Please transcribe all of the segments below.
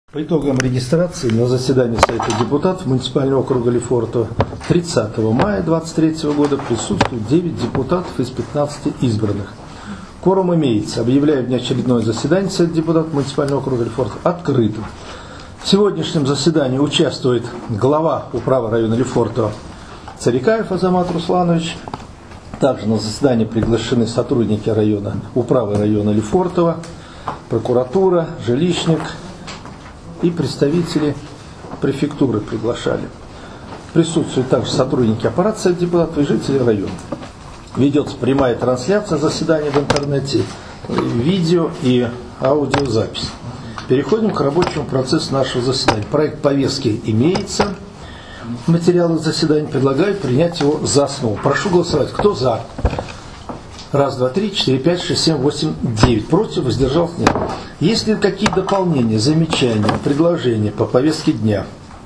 По итогам регистрации на заседании Совета депутатов муниципального округа Лефортово 30 мая 2023 года присутствует 9 депутатов из 15 избранных. Кворум имеется. Объявляю внеочередное заседание Совета депутатов муниципального округа Лефортово открытым. В сегодняшнем заседании участвует глава управы района Лефортово Царикаев Азамат Русланович. Также на заседание приглашены сотрудники управы района Лефортово, прокуратура, жилищник и представители префектуры приглашали. Присутствуют также сотрудники аппарата Совета депутатов и жители района. Ведется прямая трансляция заседания в интернете, видео и аудиозапись. Переходим к рабочему процессу нашего заседания. Проект повестки имеется. Материалы заседания предлагаю принять его за основу. Прошу голосовать. Кто за? Раз, два, три, 4, 5, 6, 7, 8, 9. Против, воздержался, нет. Есть ли какие дополнения, замечания, предложения по повестке дня?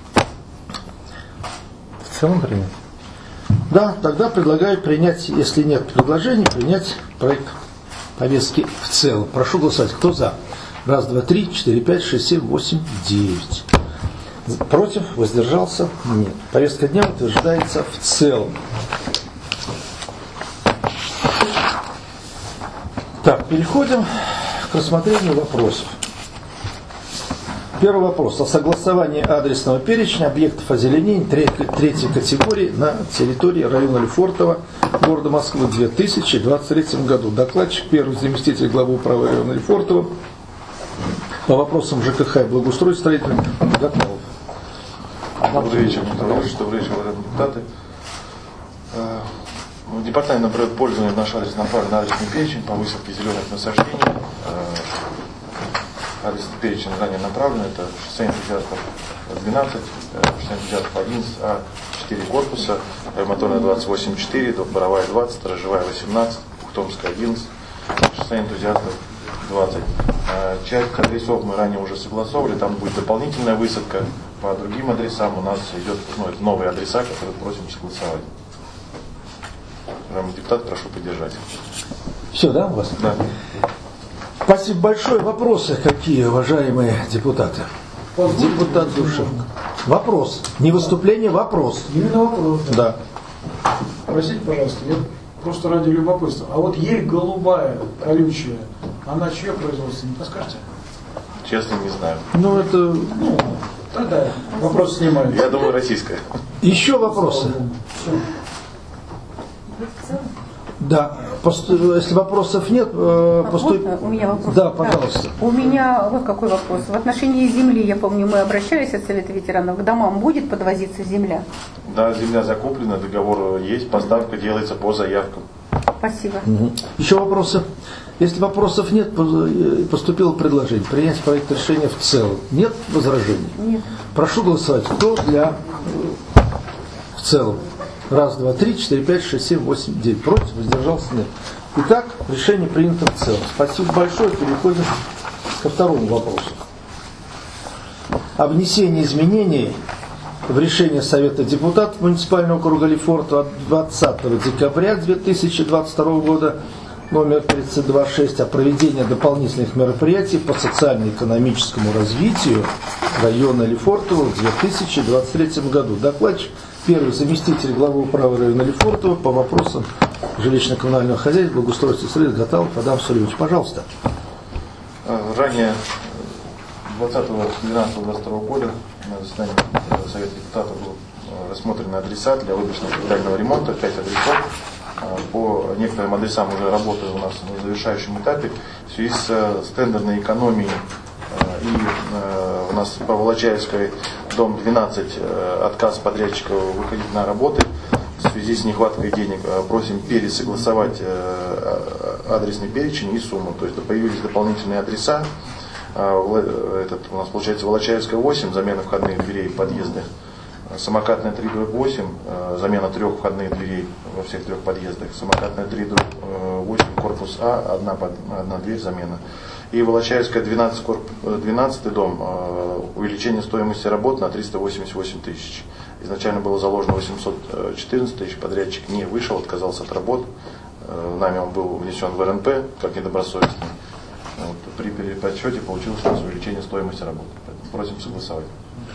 В целом принять? Да, тогда предлагаю принять, если нет предложений, принять проект повестки в целом. Прошу голосовать. Кто за? Раз, два, три, 4, 5, 6, 7, 8, 9. Против, воздержался, нет. Повестка дня утверждается в целом. Так, переходим к рассмотрению вопросов. Первый вопрос. О согласовании адресного перечня объектов озеленения третьей категории на территории района Лефортово, города Москвы в 2023 году. Докладчик, первый заместитель главы управы района Лефортово по вопросам ЖКХ и благоустройства строительных Гатмалов. Добрый вечер, добрый вечер, депутаты. Департамент набирает пользование в наш адрес направлен на адресный перечень по высадке зеленых насаждений. Адресный перечень ранее направлен. Это шоссе энтузиастов 12, шоссе энтузиастов 11А, 4 корпуса, моторная 28-4, Боровая 20, Сторожевая 18, Ухтомская 11, шоссе энтузиастов 20. Часть адресов мы ранее уже согласовывали, там будет дополнительная высадка. По другим адресам у нас идет новые адреса, которые просим согласовать. Уважаемый депутат, прошу поддержать. Все, да, у вас? Да. Спасибо большое. Вопросы какие, уважаемые депутаты? Депутат Душенко. Вопрос. Не выступление, вопрос. Именно вопрос. Да. Простите, пожалуйста, я просто ради любопытства. А вот ель голубая, колючая, она чье производство, не подскажете? Честно, не знаю. Ну, это... Тогда вопрос снимаю. Я думаю, российская. Еще вопросы? Да. Если вопросов нет, у меня вопрос. Да, пожалуйста. У меня вот какой вопрос. В отношении земли, я помню, мы обращались от Совета ветеранов, к домам будет подвозиться земля? Да, земля закуплена, договор есть, поставка делается по заявкам. Спасибо. Еще вопросы? Если вопросов нет, поступило предложение принять проект решения в целом. Нет возражений? Нет. Прошу голосовать. Кто для в целом? Раз, два, три, 4, 5, 6, 7, 8, 9. Против, воздержался, нет. Итак, решение принято в целом. Спасибо большое. Переходим ко второму вопросу. О внесении изменений в решение Совета депутатов муниципального округа Лефортово от 20 декабря 2022 года номер 32.6 о проведении дополнительных мероприятий по социально-экономическому развитию района Лефортово в 2023 году. Докладчик первый заместитель главы управы района Лефортово по вопросам жилищно-коммунального хозяйства, благоустройства среды Гаталов Адам Сулевич. Пожалуйста. Ранее 20.12.22 года на заседании Совета депутатов был рассмотрены адреса для выпущенного капитального ремонта, 5 адресов. По некоторым адресам уже работаю у нас на завершающем этапе. В связи с тендерной экономией и у нас по Волочаевской дом 12 отказ подрядчика выходить на работы. В связи с нехваткой денег просим пересогласовать адресный перечень и сумму. То есть появились дополнительные адреса. Этот у нас получается Волочаевская 8, замена входных дверей в подъездах. Самокатная 3/8, замена 3 входных дверей во всех 3 подъездах. Самокатная 3/8, корпус А, одна дверь, замена. И Волочаевская 12 дом, увеличение стоимости работ на 388 тысяч. Изначально было заложено 814 тысяч, подрядчик не вышел, отказался от работ. Нами он был внесен в РНП как недобросовестный. При подсчете получилось у нас увеличение стоимости работы. просим согласовать.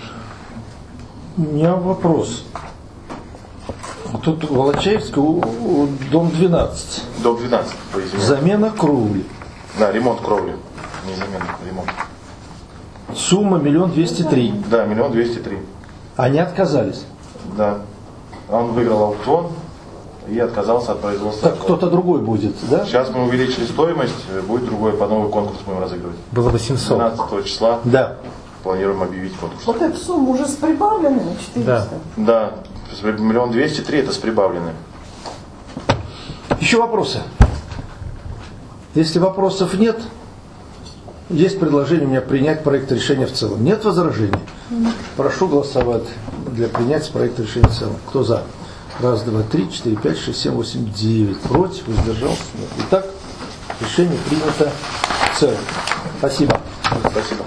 У меня вопрос. Тут в Волочаевске дом 12. Дом 12, по извините. Замена кровли. Да, ремонт кровли. Не замена, ремонт. Сумма 1 203 000. Да, 1 203 000. Они отказались. Да. Он выиграл аукцион и отказался от производства. Так кто-то другой будет, да? Сейчас мы увеличили стоимость, будет другой, по новый конкурс будем разыгрывать. Было 800. 12 числа Да. планируем объявить конкурс. Вот эта сумма уже с прибавленными 400? Да. 1 203 000 это с прибавленным. Еще вопросы? Если вопросов нет, есть предложение у меня принять проект решения в целом. Нет возражений? Прошу голосовать для принятия проекта решения в целом. Кто за? 1, 2, 3, 4, 5, 6, 7, 8, 9. Против? Воздержался? Нет. Итак, решение принято в целом. Спасибо. Спасибо.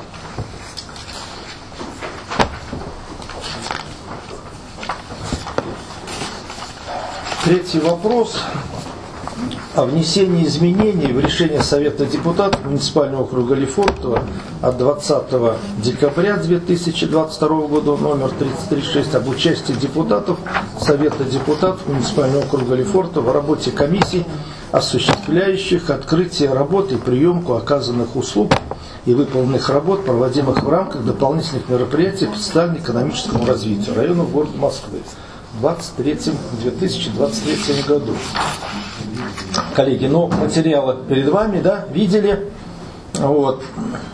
Третий вопрос о внесении изменений в решение Совета депутатов муниципального округа Лефортово от 20 декабря 2022 года номер 336 об участии депутатов Совета депутатов муниципального округа Лефортово в работе комиссий, осуществляющих открытие работы и приемку оказанных услуг и выполненных работ, проводимых в рамках дополнительных мероприятий по социально-экономическому развитию районов города Москвы в 2023 году. Коллеги, материалы перед вами, да, видели. Вот.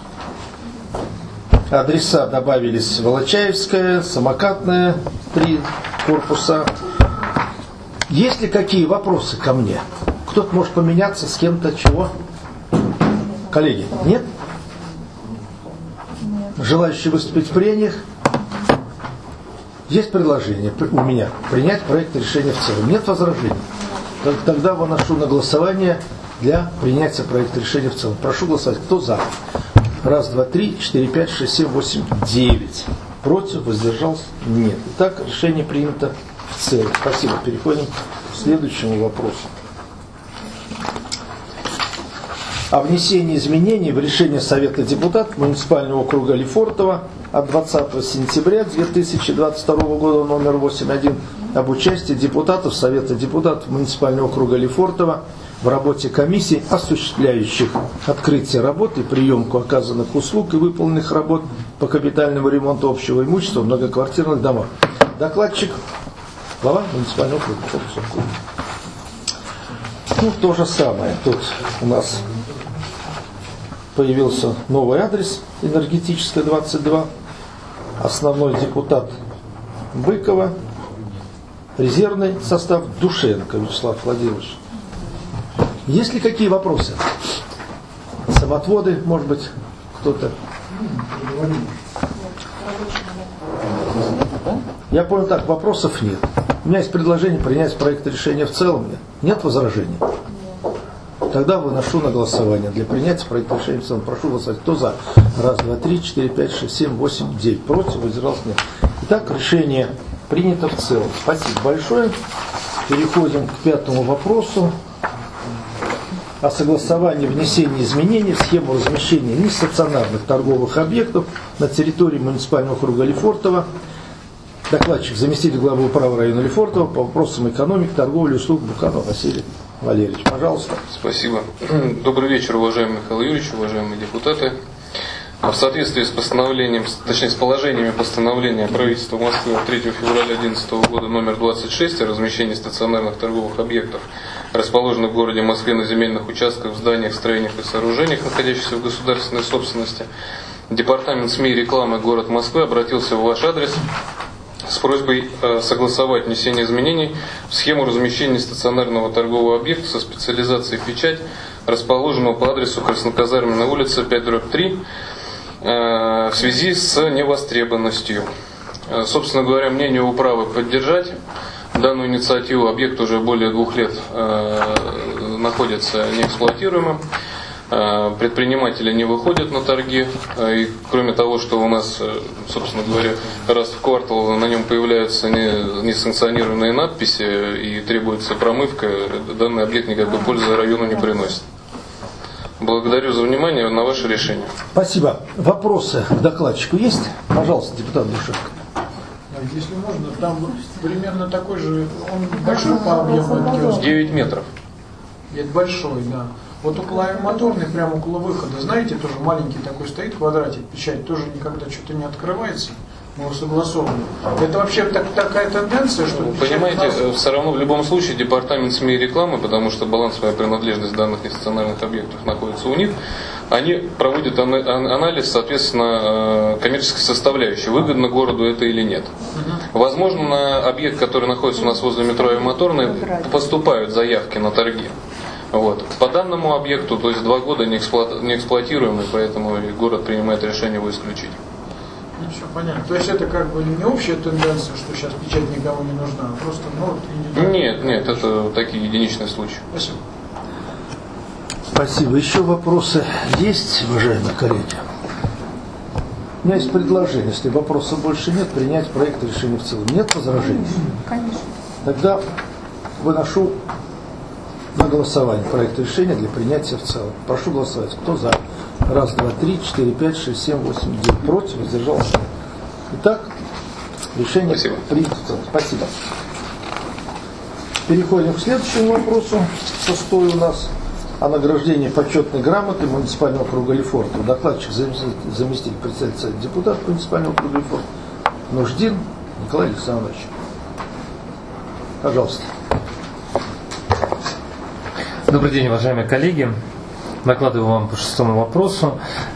Адреса добавились: Волочаевская, Самокатная, 3 корпуса. Есть ли какие вопросы ко мне? Кто-то может поменяться с кем-то, чего? Коллеги, нет? Желающие выступить в прениях? Есть предложение у меня принять проект решения в целом. Нет возражений? Тогда выношу на голосование для принятия проекта решения в целом. Прошу голосовать. Кто за? 1, 2, 3, 4, 5, 6, 7, 8, 9. Против? Воздержался? Нет. Итак, решение принято в целом. Спасибо. Переходим к следующему вопросу. О внесении изменений в решение Совета депутатов муниципального округа Лефортово от 20 сентября 2022 года номер 8.1 об участии депутатов Совета депутатов муниципального округа Лефортово в работе комиссий, осуществляющих открытие работы, приемку оказанных услуг и выполненных работ по капитальному ремонту общего имущества в многоквартирных домах. Докладчик глава муниципального округа. То же самое. Тут у нас появился новый адрес: Энергетическая, 22. Основной депутат Быкова. Резервный состав Душенко Вячеслав Владимирович. Есть ли какие вопросы? Самоотводы, может быть, кто-то? Я понял так, вопросов нет. У меня есть предложение принять проект решения в целом. Нет возражений? Тогда выношу на голосование для принятия проекта решения в целом. Прошу голосовать. Кто за? 1, 2, 3, 4, 5, 6, 7, 8, 9. Против? Воздержался? Нет. Итак, решение принято в целом. Спасибо большое. Переходим к 5-му вопросу о согласовании внесения изменений в схему размещения нестационарных торговых объектов на территории муниципального округа Лефортово. Докладчик, заместитель главы управы района Лефортово по вопросам экономики, торговли и услуг Буканов Василий Валерьевич. Пожалуйста. Спасибо. Добрый вечер, уважаемый Михаил Юрьевич, уважаемые депутаты. В соответствии с постановлением, точнее с положениями постановления правительства Москвы от 3 февраля 2011 года номер 26 о размещении стационарных торговых объектов, расположенных в городе Москве на земельных участках, в зданиях, строениях и сооружениях, находящихся в государственной собственности, Департамент СМИ и рекламы город Москвы обратился в ваш адрес с просьбой согласовать внесение изменений в схему размещения стационарного торгового объекта со специализацией «Печать», расположенного по адресу Красноказарменная улица 5/3, в связи с невостребованностью. Собственно говоря, мнение управы поддержать данную инициативу. Объект уже более 2 лет находится неэксплуатируемым. Предприниматели не выходят на торги. И кроме того, что у нас, собственно говоря, раз в квартал на нем появляются несанкционированные надписи и требуется промывка, данный объект никакой пользы району не приносит. Благодарю за внимание на ваше решение. Спасибо. Вопросы к докладчику есть? Пожалуйста, депутат Душевко. Если можно, там примерно такой же, он большой по объему, этот киоск. 9 метров. Это большой, да. Вот около моторной, прямо около выхода, знаете, тоже маленький такой стоит квадратик, печать, тоже никогда что-то не открывается. Мы его согласовываем. Это вообще такая тенденция, что... Вы понимаете, все равно в любом случае департамент СМИ и рекламы, потому что балансовая принадлежность данных институциональных объектов находится у них, они проводят анализ, соответственно, коммерческой составляющей, выгодно городу это или нет. Возможно, на объект, который находится у нас возле метро Авиамоторной, поступают заявки на торги. Вот. По данному объекту, то есть 2 года не эксплуатируемый, поэтому город принимает решение его исключить. Ну, все понятно. То есть это как бы не общая тенденция, что сейчас печать никому не нужна, а просто, индивидуально. Нет, это такие единичные случаи. Спасибо. Спасибо. Еще вопросы есть, уважаемые коллеги? У меня есть предложение, если вопросов больше нет, принять проект решения в целом. Нет возражений? Конечно. Тогда выношу на голосование проект решения для принятия в целом. Прошу голосовать. Кто за? 1, 2, 3, 4, 5, 6, 7, 8, 9. Против? Воздержался? Итак, решение принято. Спасибо. Переходим к следующему вопросу. 6 у нас о награждении почетной грамоты муниципального округа Лефортово. Докладчик, заместитель председателя депутат муниципального округа Лефортово Нуждин Николай Александрович. Пожалуйста. Добрый день, уважаемые коллеги. Докладываю вам по 6-му вопросу.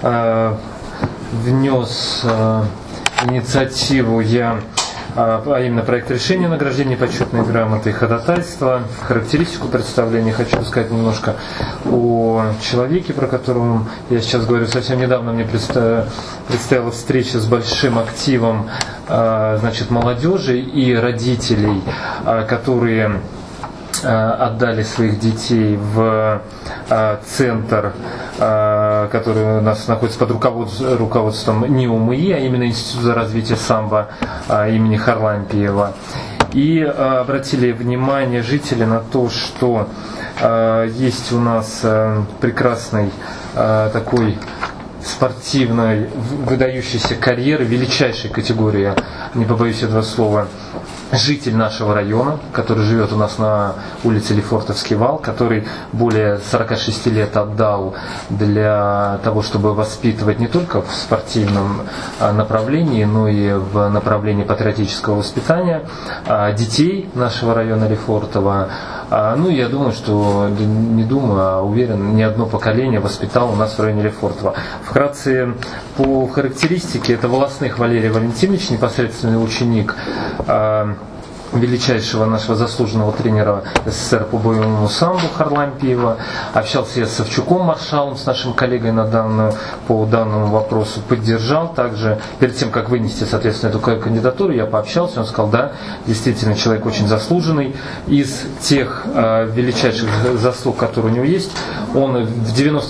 Внес инициативу я, а именно проект решения о награждении почетной грамоты и ходатайства. Характеристику представления хочу сказать немножко о человеке, про которого я сейчас говорю. Совсем недавно мне предстояла встреча с большим активом молодежи и родителей, которые отдали своих детей в центр, который у нас находится под руководством НИУ-МИИ, а именно Института развития самбо имени Харлампиева. И обратили внимание жители на то, что есть у нас прекрасный такой спортивной, выдающейся карьеры, величайшей категории, не побоюсь этого слова, житель нашего района, который живет у нас на улице Лефортовский вал, который более 46 лет отдал для того, чтобы воспитывать не только в спортивном направлении, но и в направлении патриотического воспитания детей нашего района Лефортово. Я думаю, что, не думаю, а уверен, ни одно поколение воспитал у нас в районе Лефортово. Вкратце по характеристике, это Волосных Валерий Валентинович, непосредственный ученик величайшего нашего заслуженного тренера СССР по боевому самбо Харлампиева. Общался я с Савчуком Маршалом, с нашим коллегой по данному вопросу. Поддержал также, перед тем, как вынести, соответственно, эту кандидатуру, я пообщался, он сказал, да, действительно, человек очень заслуженный. Из тех величайших заслуг, которые у него есть, он в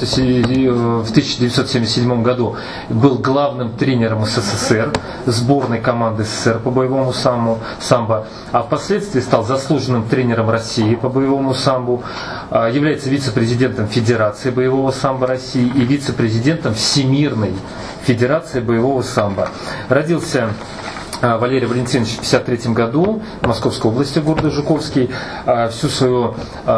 1977 году был главным тренером СССР, сборной команды СССР по боевому самбо, а впоследствии стал заслуженным тренером России по боевому самбо, является вице-президентом Федерации боевого самбо России и вице-президентом Всемирной Федерации боевого самбо. Родился Валерий Валентинович в 1953 году в Московской области, города Жуковский. Всю свою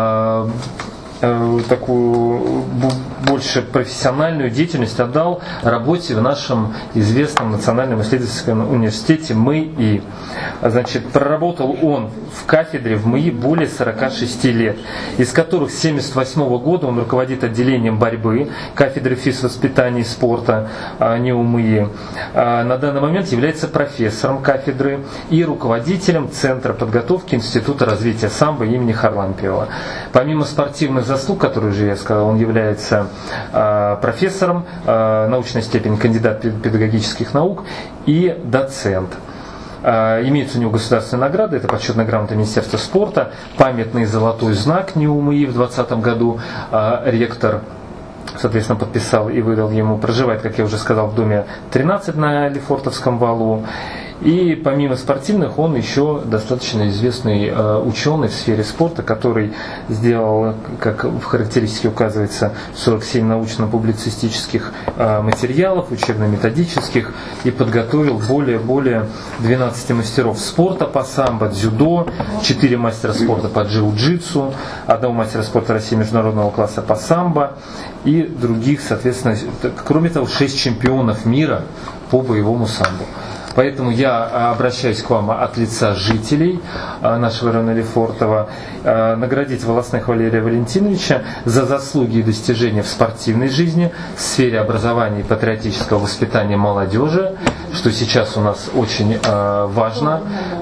такую больше профессиональную деятельность отдал работе в нашем известном Национальном исследовательском университете МИИ. Проработал он в кафедре в МИИ более 46 лет, из которых с 1978 года он руководит отделением борьбы кафедры физвоспитания и спорта НИУ МИИ. На данный момент является профессором кафедры и руководителем Центра подготовки Института развития самбо имени Харлампиева. Помимо спортивных заслуг, которые уже я сказал, он является профессором, научной степени кандидат педагогических наук и доцент. Имеются у него государственные награды, это почетная грамота Министерства спорта, памятный золотой знак НИУ МИИ в 2020 году, ректор, соответственно, подписал и выдал ему, проживает, как я уже сказал, в доме 13 на Лефортовском валу. И помимо спортивных, он еще достаточно известный ученый в сфере спорта, который сделал, как в характеристике указывается, 47 научно-публицистических материалов, учебно-методических, и подготовил более 12 мастеров спорта по самбо, дзюдо, 4 мастера спорта по джиу-джитсу, 1 мастера спорта России международного класса по самбо и других, соответственно, кроме того, 6 чемпионов мира по боевому самбо. Поэтому я обращаюсь к вам от лица жителей нашего района Лефортово, наградить Волосных Валерия Валентиновича за заслуги и достижения в спортивной жизни, в сфере образования и патриотического воспитания молодежи, что сейчас у нас очень важно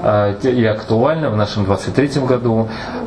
и актуально в нашем 23-м году,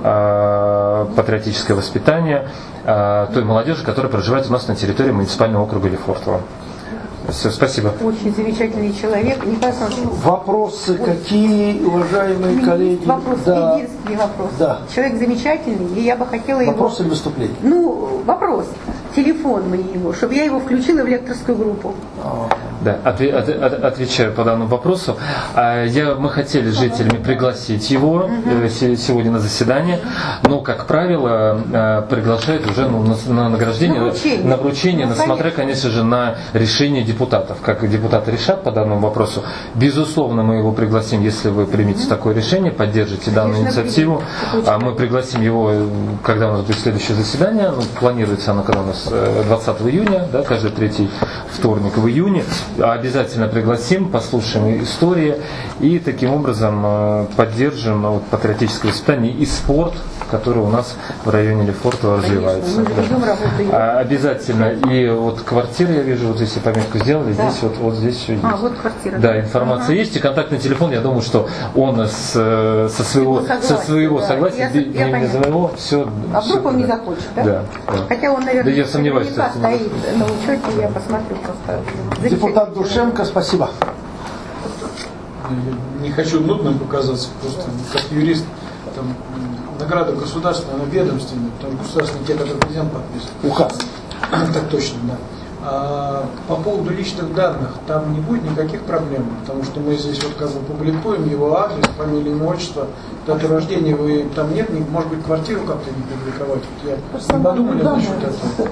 патриотическое воспитание той молодежи, которая проживает у нас на территории муниципального округа Лефортово. Все, спасибо. Очень замечательный человек. Николай Александрович. Вопросы какие, уважаемые коллеги? Вопрос, да. единственный вопрос. Да. Человек замечательный, и я бы хотела его... Вопрос или выступление? Ну, вопрос. Телефон мне его, чтобы я его включила в лекторскую группу. Да, отвечаю по данному вопросу. Мы хотели с жителями пригласить его сегодня на заседание, но, как правило, приглашают уже на награждение, на вручение, смотря, конечно же, на решение депутатов. Как депутаты решат по данному вопросу. Безусловно, мы его пригласим, если вы примете такое решение, поддержите данную инициативу. Мы пригласим его, когда у нас будет следующее заседание. Планируется оно, когда у нас 20 июня, да, каждый третий вторник в июне. Обязательно пригласим, послушаем истории и таким образом поддержим патриотическое воспитание и спорт, который у нас в районе Лефортово развивается. Да. Обязательно. И вот квартира, я вижу, вот здесь пометку сделали, да. Вот здесь все есть. Вот квартира. Да, информация есть. И контактный телефон, я думаю, что он со своего согласия, не за моего, все. А вдруг он не захочет, да? Да. Хотя он, наверное, да, я сомневаюсь, стоит на учете, я посмотрю просто. Депутат Душенко, спасибо. Не хочу нудным показаться, просто как юрист, там, награда государственная, она ведомственная, потому что государственные те, которые президент подписывает. Указ. Так точно, да. А по поводу личных данных, там не будет никаких проблем, потому что мы здесь вот как бы публикуем его адрес, фамилия, имя, отчество, дату рождения, вы там нет, может быть, квартиру как-то не публиковать. Я не подумали насчет этого.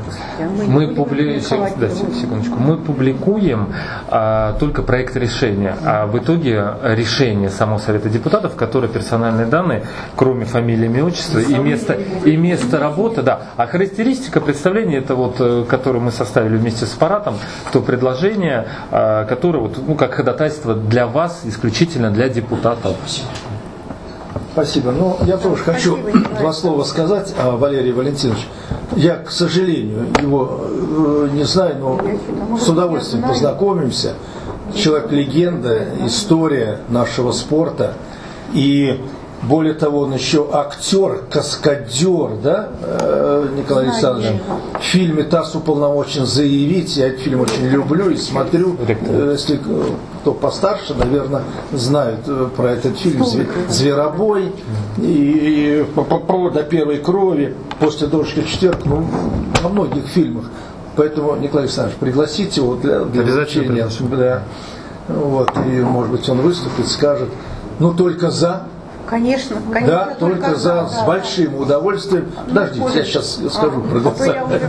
Мы публикуем только проект решения, а в итоге решение самого Совета депутатов, которое персональные данные, кроме фамилии, имя, отчества и место работы, да. А характеристика представления, это вот, которую мы составили вместе с аппаратом, то предложение, которое вот, как ходатайство для вас, исключительно для депутатов. Спасибо. Ну, я тоже хочу два слова сказать о Валерии Валентиновиче. Я, к сожалению, его не знаю, но с удовольствием познакомимся. Человек-легенда, история нашего спорта. И более того, он еще актер, каскадер, да, Николай Александрович? В фильме ТАСС уполномочен заявить, я этот фильм очень люблю и смотрю, если кто постарше, наверное, знают про этот фильм, «Зверобой», и «До первой крови», «После дождя в четверг», во многих фильмах. Поэтому, Николай Александрович, пригласите его для вручения. Да. Вот, и, может быть, он выступит, скажет, только за. Конечно. Да, только за, с большим удовольствием. Подождите, я сейчас скажу про голосование.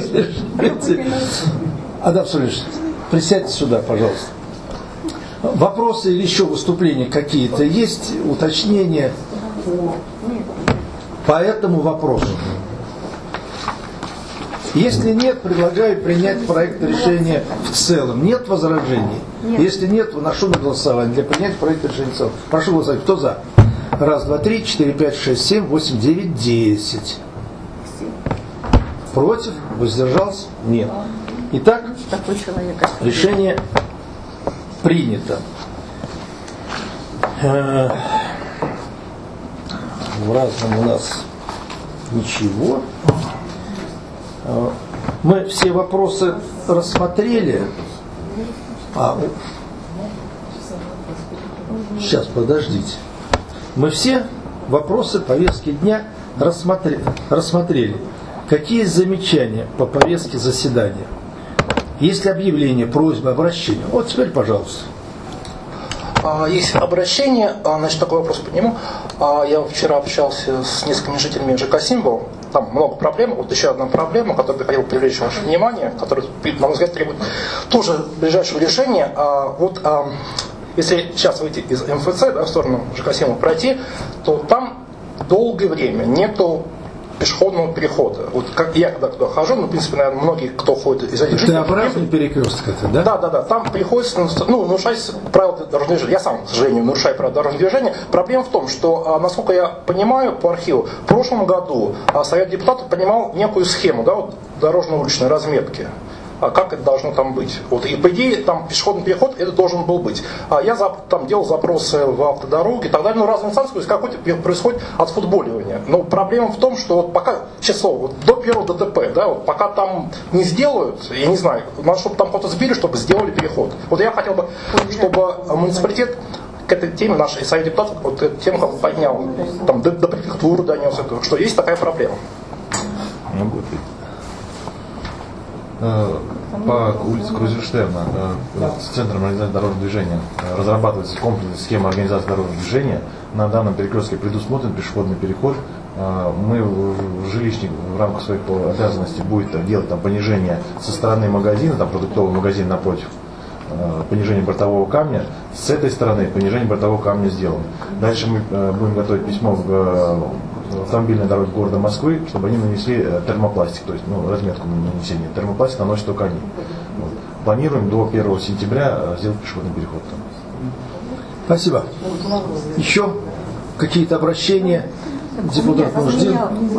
Адам Сулейманович, присядьте сюда, пожалуйста. Вопросы или еще выступления какие-то есть? Уточнения по этому вопросу? Если нет, предлагаю принять проект решения в целом. Нет возражений? Нет. Если нет, выношу на голосование для принятия проекта решения в целом. Прошу голосовать. Кто за? 1, 2, 3, 4, 5, 6, 7, 8, 9, 10. Против? Воздержался? Нет. Итак, решение принято. В разном у нас ничего. Мы все вопросы рассмотрели. Сейчас, подождите. Мы все вопросы повестки дня рассмотрели. Какие замечания по повестке заседания? Есть ли объявления, просьбы, обращения? Вот теперь, пожалуйста. Есть обращение, значит, такой вопрос подниму. Я вчера общался с несколькими жителями ЖК «Символ». Там много проблем. Вот еще одна проблема, которую я хотел привлечь ваше внимание, которая, на мой взгляд, требует тоже ближайшего решения. Если сейчас выйти из МФЦ, да, в сторону ЖК «Символ» пройти, то там долгое время нету пешеходного перехода. Вот как я когда туда хожу, в принципе, наверное, многие, кто ходит из этих жителей... Это обратный перекресток, это, да? Да. Там приходится, нарушать правила дорожного движения. Я сам, к сожалению, нарушаю правила дорожного движения. Проблема в том, что, насколько я понимаю по архиву, в прошлом году Совет депутатов принимал некую схему, да, вот, дорожно-уличной разметки. Как это должно там быть. Вот, и по идее там пешеходный переход это должен был быть. Я там делал запросы в автодороге и так далее, разные инстанции, то есть какое-то происходит отфутболивание. Но проблема в том, что вот пока, число, вот, до первого ДТП, да, вот, пока там не сделают, я не знаю, надо, чтобы там кого-то сбили, чтобы сделали переход. Вот я хотел бы, чтобы муниципалитет к этой теме, наш Совет депутатов, вот эту тему как бы поднял, там, до префектуры донес это, что есть такая проблема. По улице Крузерштерна с Центром организации дорожного движения разрабатывается комплексная схема организации дорожного движения. На данном перекрестке предусмотрен пешеходный переход. Мы, жилищник, в рамках своих обязанностей будет делать там понижение со стороны магазина, там продуктовый магазин напротив, понижение бортового камня. С этой стороны понижение бортового камня сделано. Дальше мы будем готовить письмо в автомобильной дороге города Москвы, чтобы они нанесли термопластик, то есть разметку нанесения. Термопластик наносят только они. Вот. Планируем до 1 сентября сделать пешеходный переход там. Спасибо. Еще какие-то обращения? Депутат Нуждин.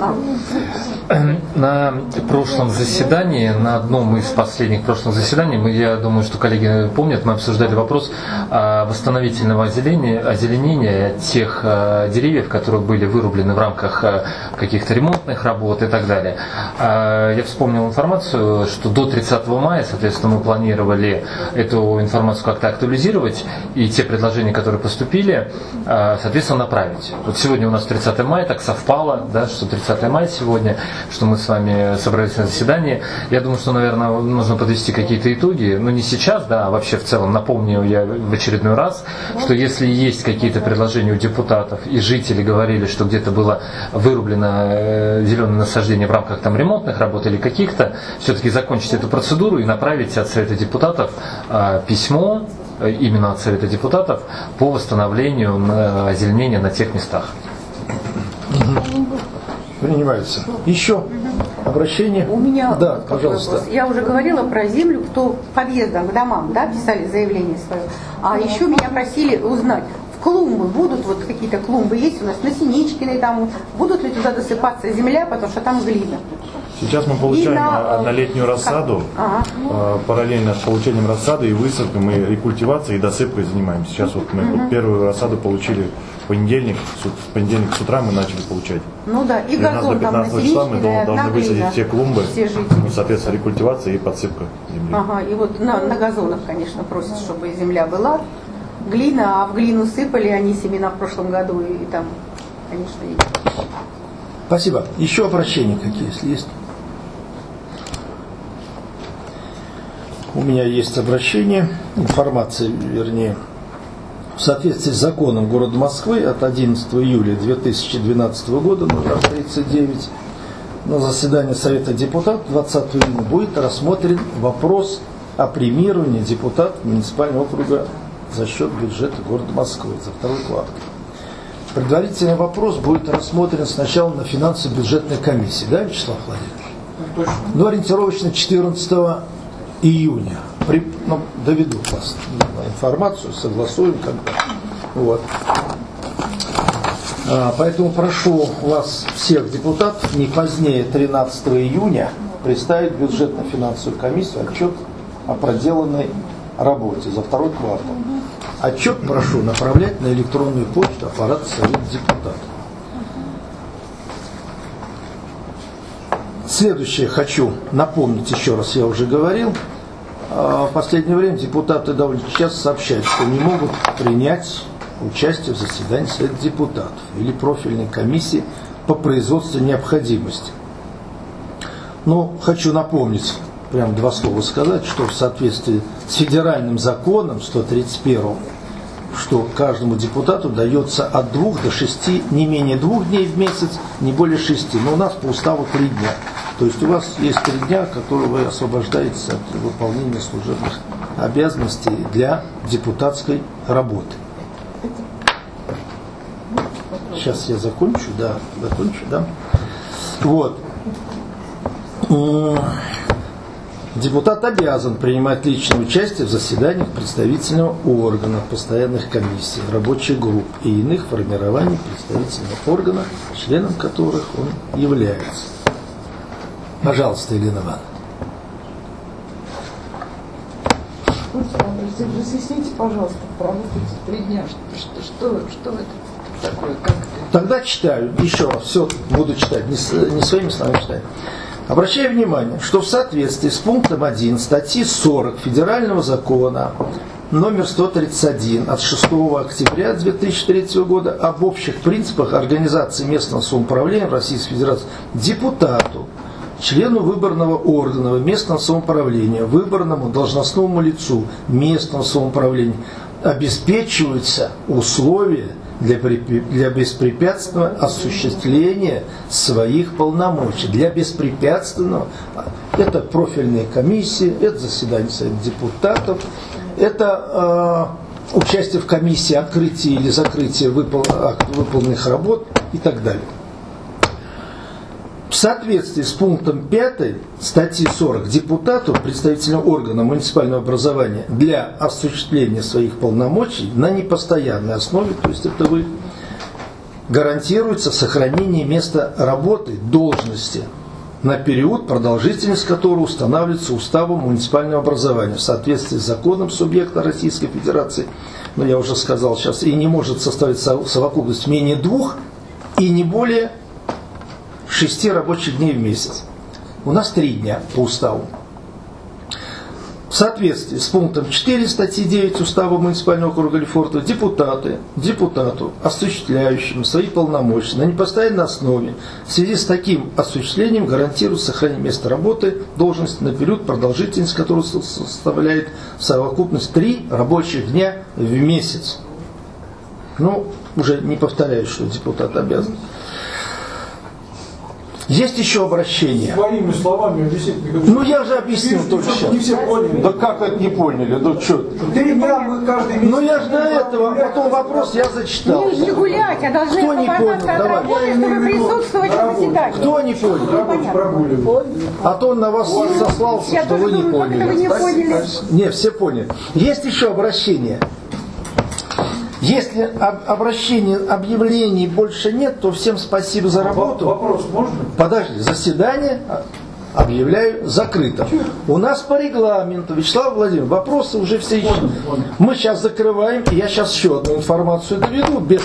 На прошлом заседании, на одном из последних прошлых заседаний, я думаю, что коллеги помнят, мы обсуждали вопрос восстановительного озеленения тех деревьев, которые были вырублены в рамках каких-то ремонтных работ и так далее. Я вспомнил информацию, что до 30 мая, соответственно, мы планировали эту информацию как-то актуализировать и те предложения, которые поступили, соответственно, направить. Вот сегодня у нас 30 мая, так совпало, да, что 30 мая сегодня, что мы с вами собрались на заседании. Я думаю, что, наверное, нужно подвести какие-то итоги, но не сейчас, да, а вообще в целом. Напомню я в очередной раз, что если есть какие-то предложения у депутатов, и жители говорили, что где-то было вырублено зеленое насаждение в рамках там ремонтных работ или каких-то, все-таки закончить эту процедуру и направить от Совета депутатов письмо, именно от Совета депутатов, по восстановлению озеленения на тех местах. Принимается. Еще обращение? У меня да, пожалуйста. Вопрос. Я уже говорила про землю, кто к подъездам, к домам, да, писали заявление свое. А еще меня просили узнать, в клумбы будут, вот какие-то клумбы есть у нас, на Синичкиной там, будут ли туда досыпаться земля, потому что там глина. Сейчас мы получаем однолетнюю рассаду, параллельно с получением рассады и высадкой мы рекультивацией и досыпкой занимаемся. Сейчас вот мы вот первую рассаду получили в понедельник с утра мы начали получать. Ну да, и газон там на 15 числа мы должны высадить все клумбы, соответственно, рекультивация и подсыпка земли. Ага, и вот на газонах, конечно, просят, чтобы земля была. Глина, а в глину сыпали они семена в прошлом году, и там, конечно, есть. Спасибо. Еще обращения какие, если есть? У меня есть обращение, информация, вернее, в соответствии с законом города Москвы от 11 июля 2012 года, номер 39, на заседании Совета депутатов 20 июня будет рассмотрен вопрос о премировании депутатов муниципального округа за счет бюджета города Москвы за второй квартал. Предварительный вопрос будет рассмотрен сначала на финансово-бюджетной комиссии, да, Вячеслав Владимирович? Ну, ориентировочно 14 июня. Доведу вас информацию, согласуем когда. Вот. Поэтому прошу вас, всех депутатов, не позднее 13 июня представить в бюджетно-финансовую комиссию отчет о проделанной работе за второй квартал. Отчет прошу направлять на электронную почту аппарата Совета депутатов. Следующее хочу напомнить еще раз, я уже говорил. В последнее время депутаты довольно часто сообщают, что не могут принять участие в заседании Совета депутатов или профильной комиссии по производству необходимости. Но хочу напомнить, прям два слова сказать, что в соответствии с федеральным законом 131 что каждому депутату дается от 2 до 6, не менее 2 дней в месяц, не более 6. Но у нас по уставу 3 дня. То есть у вас есть 3 дня, которые вы освобождаетесь от выполнения служебных обязанностей для депутатской работы. Сейчас я закончу, да. Вот. Депутат обязан принимать личное участие в заседаниях представительного органа, постоянных комиссий, рабочих групп и иных формирований представительного органа, членом которых он является. Пожалуйста, Елена Ивановна. Разъясните, пожалуйста, про вот эти 3 дня. Что это такое? Как это? Тогда читаю, еще раз, все буду читать, не своими словами читаю. Обращаю внимание, что в соответствии с пунктом 1 статьи 40 Федерального закона номер 131 от 6 октября 2003 года об общих принципах организации местного самоуправления Российской Федерации депутату, члену выборного органа местного самоуправления, выборному должностному лицу местного самоуправления обеспечиваются условия для беспрепятственного осуществления своих полномочий. Для беспрепятственного. Это профильные комиссии, это заседание Совета депутатов, это участие в комиссии открытия или закрытия выполненных работ и так далее. В соответствии с пунктом 5 статьи 40 депутату представительного органа муниципального образования для осуществления своих полномочий на непостоянной основе, то есть это вы, гарантируется сохранение места работы, должности на период, продолжительность которого устанавливается уставом муниципального образования в соответствии с законом субъекта Российской Федерации, но я уже сказал сейчас, и не может составить совокупность менее 2 и не более 6 рабочих дней в месяц. У нас 3 дня по уставу. В соответствии с пунктом 4 статьи 9 Устава муниципального округа Лефортово депутату, осуществляющему свои полномочия на непостоянной основе, в связи с таким осуществлением гарантирует сохранение места работы, должности на период, продолжительность которого составляет в совокупность 3 рабочих дня в месяц. Ну, уже не повторяю, что депутат обязан. Есть еще обращение. Своими словами объяснить. Ну я же объяснил только сейчас. Не все поняли. Да как это не поняли? Да что? 3 дня мы каждый месяц. Ну я же до этого, потом вопрос я зачитал. Не гулять, а должны Кто не понял? оформляться от Давай. работы, чтобы присутствовать на заседании. Кто не понял? А то он на вас сослался, Я что вы тоже не думаю, как это вы не поняли. поняли. Не, все поняли. Есть еще обращение. Если обращений, объявлений больше нет, то всем спасибо за работу. Вопрос можно? Подожди, заседание объявляю закрытым. У нас по регламенту, Вячеслав Владимирович, вопросы уже все исчезли. Мы сейчас закрываем, и я сейчас еще одну информацию доведу, без